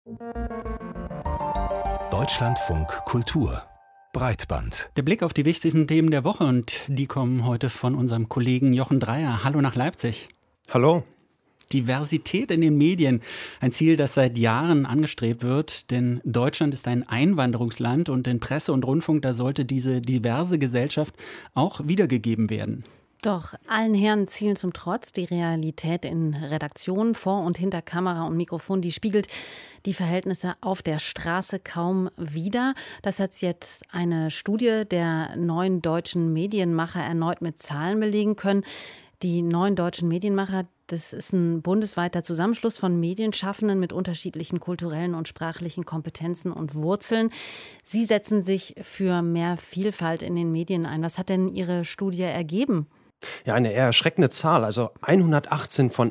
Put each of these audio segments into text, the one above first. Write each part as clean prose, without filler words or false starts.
Deutschlandfunk Kultur Breitband. Der Blick auf die wichtigsten Themen der Woche, und die kommen heute von unserem Kollegen Jochen Dreier. Hallo nach Leipzig. Hallo. Diversität in den Medien, ein Ziel, das seit Jahren angestrebt wird, denn Deutschland ist ein Einwanderungsland und in Presse und Rundfunk, da sollte diese diverse Gesellschaft auch wiedergegeben werden. Doch allen Herren Zielen zum Trotz, die Realität in Redaktionen vor und hinter Kamera und Mikrofon, die spiegelt die Verhältnisse auf der Straße kaum wider. Das hat jetzt eine Studie der neuen deutschen Medienmacher erneut mit Zahlen belegen können. Die neuen deutschen Medienmacher, das ist ein bundesweiter Zusammenschluss von Medienschaffenden mit unterschiedlichen kulturellen und sprachlichen Kompetenzen und Wurzeln. Sie setzen sich für mehr Vielfalt in den Medien ein. Was hat denn Ihre Studie ergeben? Ja, eine eher erschreckende Zahl. Also 118 von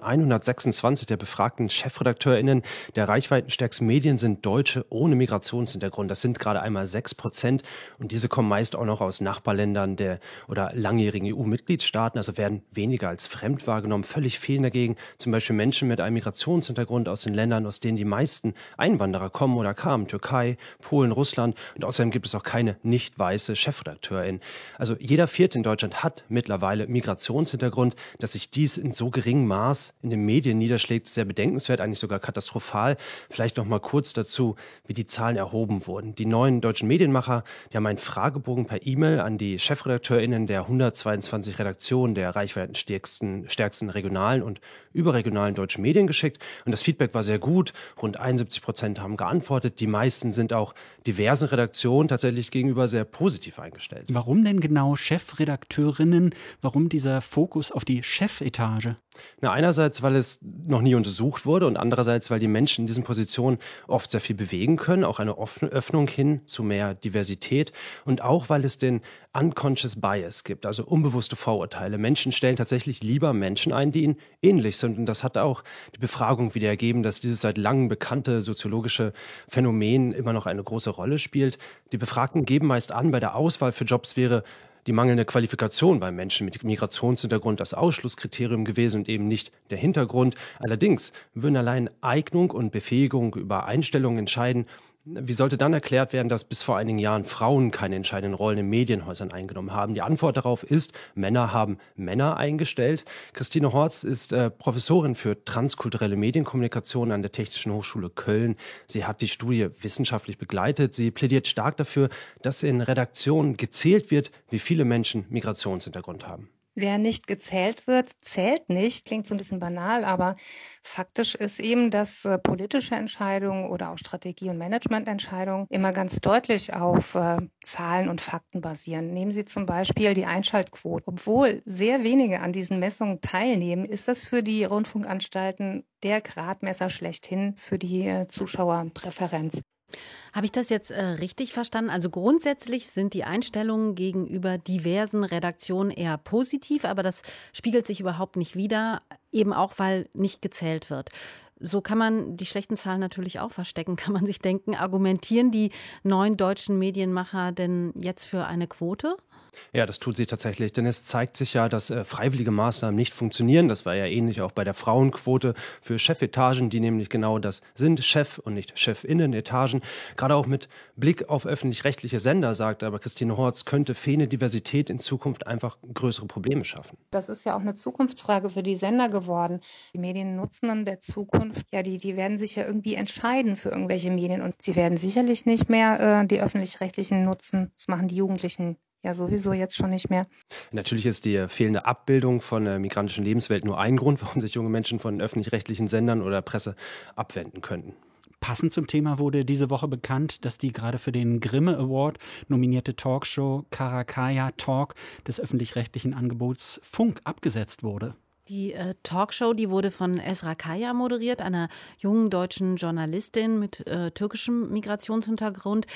126 der befragten ChefredakteurInnen der reichweitenstärksten Medien sind Deutsche ohne Migrationshintergrund. Das sind gerade einmal 6%. Und diese kommen meist auch noch aus Nachbarländern oder langjährigen EU-Mitgliedstaaten, also werden weniger als fremd wahrgenommen. Völlig fehlen dagegen zum Beispiel Menschen mit einem Migrationshintergrund aus den Ländern, aus denen die meisten Einwanderer kommen oder kamen. Türkei, Polen, Russland. Und außerdem gibt es auch keine nicht weiße ChefredakteurInnen. Also jeder Vierte in Deutschland hat mittlerweile Migrationshintergrund. Dass sich dies in so geringem Maß in den Medien niederschlägt, ist sehr bedenkenswert, eigentlich sogar katastrophal. Vielleicht noch mal kurz dazu, wie die Zahlen erhoben wurden. Die neuen deutschen Medienmacher, die haben einen Fragebogen per E-Mail an die ChefredakteurInnen der 122 Redaktionen der reichweitenstärksten regionalen und überregionalen deutschen Medien geschickt. Und das Feedback war sehr gut. Rund 71% haben geantwortet. Die meisten sind auch diversen Redaktionen tatsächlich gegenüber sehr positiv eingestellt. Warum denn genau Chefredakteurinnen? Warum dieser Fokus auf die Chefetage? Na, einerseits, weil es noch nie untersucht wurde und andererseits, weil die Menschen in diesen Positionen oft sehr viel bewegen können, auch eine Öffnung hin zu mehr Diversität und auch, weil es den Unconscious Bias gibt, also unbewusste Vorurteile. Menschen stellen tatsächlich lieber Menschen ein, die ihnen ähnlich sind, und das hat auch die Befragung wieder ergeben, dass dieses seit langem bekannte soziologische Phänomen immer noch eine große Rolle spielt. Die Befragten geben meist an, bei der Auswahl für Jobs wäre die mangelnde Qualifikation bei Menschen mit Migrationshintergrund das Ausschlusskriterium gewesen und eben nicht der Hintergrund. Allerdings würden allein Eignung und Befähigung über Einstellungen entscheiden. Wie sollte dann erklärt werden, dass bis vor einigen Jahren Frauen keine entscheidenden Rollen in Medienhäusern eingenommen haben? Die Antwort darauf ist, Männer haben Männer eingestellt. Christine Horz ist Professorin für transkulturelle Medienkommunikation an der Technischen Hochschule Köln. Sie hat die Studie wissenschaftlich begleitet. Sie plädiert stark dafür, dass in Redaktionen gezählt wird, wie viele Menschen Migrationshintergrund haben. Wer nicht gezählt wird, zählt nicht. Klingt so ein bisschen banal, aber faktisch ist eben, dass politische Entscheidungen oder auch Strategie- und Managemententscheidungen immer ganz deutlich auf Zahlen und Fakten basieren. Nehmen Sie zum Beispiel die Einschaltquote. Obwohl sehr wenige an diesen Messungen teilnehmen, ist das für die Rundfunkanstalten der Gradmesser schlechthin für die Zuschauerpräferenz. Habe ich das jetzt richtig verstanden? Also grundsätzlich sind die Einstellungen gegenüber diversen Redaktionen eher positiv, aber das spiegelt sich überhaupt nicht wider, eben auch, weil nicht gezählt wird. So kann man die schlechten Zahlen natürlich auch verstecken, kann man sich denken. Argumentieren die neuen deutschen Medienmacher denn jetzt für eine Quote? Ja, das tut sie tatsächlich, denn es zeigt sich ja, dass freiwillige Maßnahmen nicht funktionieren. Das war ja ähnlich auch bei der Frauenquote für Chefetagen, die nämlich genau das sind, Chef- und nicht Chefinnen-Etagen. Gerade auch mit Blick auf öffentlich-rechtliche Sender, sagt aber Christine Horz, könnte fehlende Diversität in Zukunft einfach größere Probleme schaffen. Das ist ja auch eine Zukunftsfrage für die Sender geworden. Die Mediennutzenden der Zukunft, ja, die werden sich ja irgendwie entscheiden für irgendwelche Medien und sie werden sicherlich nicht mehr die öffentlich-rechtlichen nutzen. Das machen die Jugendlichen ja sowieso jetzt schon nicht mehr. Natürlich ist die fehlende Abbildung von der migrantischen Lebenswelt nur ein Grund, warum sich junge Menschen von öffentlich-rechtlichen Sendern oder Presse abwenden könnten. Passend zum Thema wurde diese Woche bekannt, dass die gerade für den Grimme Award nominierte Talkshow Karakaya Talk des öffentlich-rechtlichen Angebots Funk abgesetzt wurde. Die Talkshow, die wurde von Esra Kaya moderiert, einer jungen deutschen Journalistin mit türkischem Migrationshintergrund.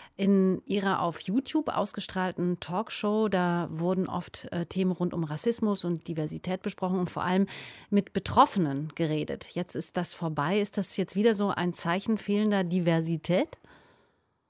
In ihrer auf YouTube ausgestrahlten Talkshow, da wurden oft Themen rund um Rassismus und Diversität besprochen und vor allem mit Betroffenen geredet. Jetzt ist das vorbei. Ist das jetzt wieder so ein Zeichen fehlender Diversität?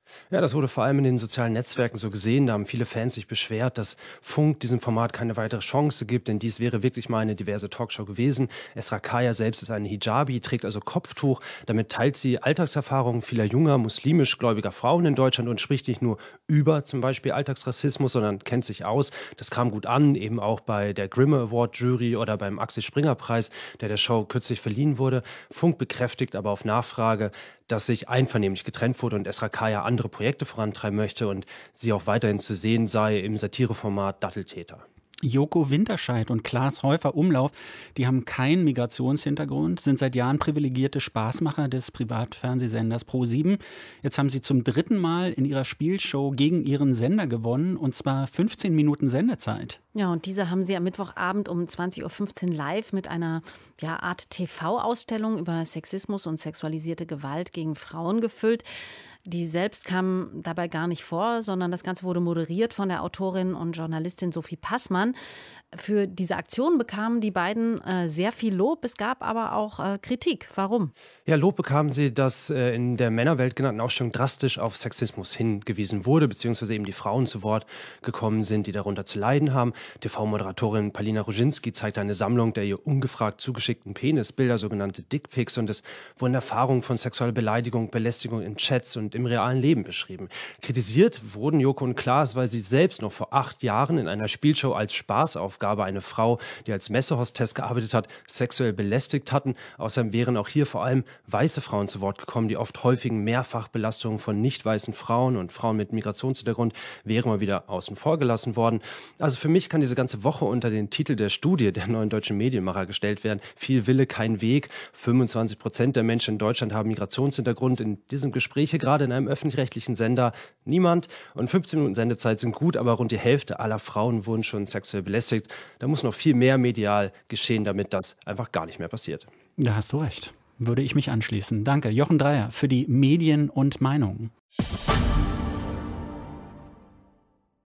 Ja, das wurde vor allem in den sozialen Netzwerken so gesehen. Da haben viele Fans sich beschwert, dass Funk diesem Format keine weitere Chance gibt, denn dies wäre wirklich mal eine diverse Talkshow gewesen. Esra Kaya selbst ist eine Hijabi, trägt also Kopftuch. Damit teilt sie Alltagserfahrungen vieler junger, muslimisch gläubiger Frauen in Deutschland und spricht nicht nur über zum Beispiel Alltagsrassismus, sondern kennt sich aus. Das kam gut an, eben auch bei der Grimme Award Jury oder beim Axel Springer Preis, der Show kürzlich verliehen wurde. Funk bekräftigt aber auf Nachfrage, dass sich einvernehmlich getrennt wurde und Esra Kaya andere Projekte vorantreiben möchte und sie auch weiterhin zu sehen sei im Satireformat Datteltäter. Joko Winterscheid und Klaas Häufer-Umlauf, die haben keinen Migrationshintergrund, sind seit Jahren privilegierte Spaßmacher des Privatfernsehsenders Pro7. Jetzt haben sie zum 3. Mal in ihrer Spielshow gegen ihren Sender gewonnen, und zwar 15 Minuten Sendezeit. Ja, und diese haben sie am Mittwochabend um 20.15 Uhr live mit einer Art TV-Ausstellung über Sexismus und sexualisierte Gewalt gegen Frauen gefüllt. Die selbst kam dabei gar nicht vor, sondern das Ganze wurde moderiert von der Autorin und Journalistin Sophie Passmann. Für diese Aktion bekamen die beiden sehr viel Lob. Es gab aber auch Kritik. Warum? Ja, Lob bekamen sie, dass in der Männerwelt genannten Ausstellung drastisch auf Sexismus hingewiesen wurde, beziehungsweise eben die Frauen zu Wort gekommen sind, die darunter zu leiden haben. TV-Moderatorin Palina Roginski zeigte eine Sammlung der ihr ungefragt zugeschickten Penisbilder, sogenannte Dickpics, und es wurden Erfahrungen von sexueller Beleidigung, Belästigung in Chats und im realen Leben beschrieben. Kritisiert wurden Joko und Klaas, weil sie selbst noch vor 8 Jahren in einer Spielshow als Spaßaufgabe eine Frau, die als Messehostess gearbeitet hat, sexuell belästigt hatten. Außerdem wären auch hier vor allem weiße Frauen zu Wort gekommen. Die oft häufigen Mehrfachbelastungen von nicht weißen Frauen und Frauen mit Migrationshintergrund wären mal wieder außen vor gelassen worden. Also für mich kann diese ganze Woche unter den Titel der Studie der Neuen Deutschen Medienmacher gestellt werden. Viel Wille, kein Weg. 25% der Menschen in Deutschland haben Migrationshintergrund. In diesem Gespräch hier gerade in einem öffentlich-rechtlichen Sender niemand. Und 15 Minuten Sendezeit sind gut, aber rund die Hälfte aller Frauen wurden schon sexuell belästigt. Da muss noch viel mehr medial geschehen, damit das einfach gar nicht mehr passiert. Da hast du recht. Würde ich mich anschließen. Danke, Jochen Dreier, für die Medien und Meinungen.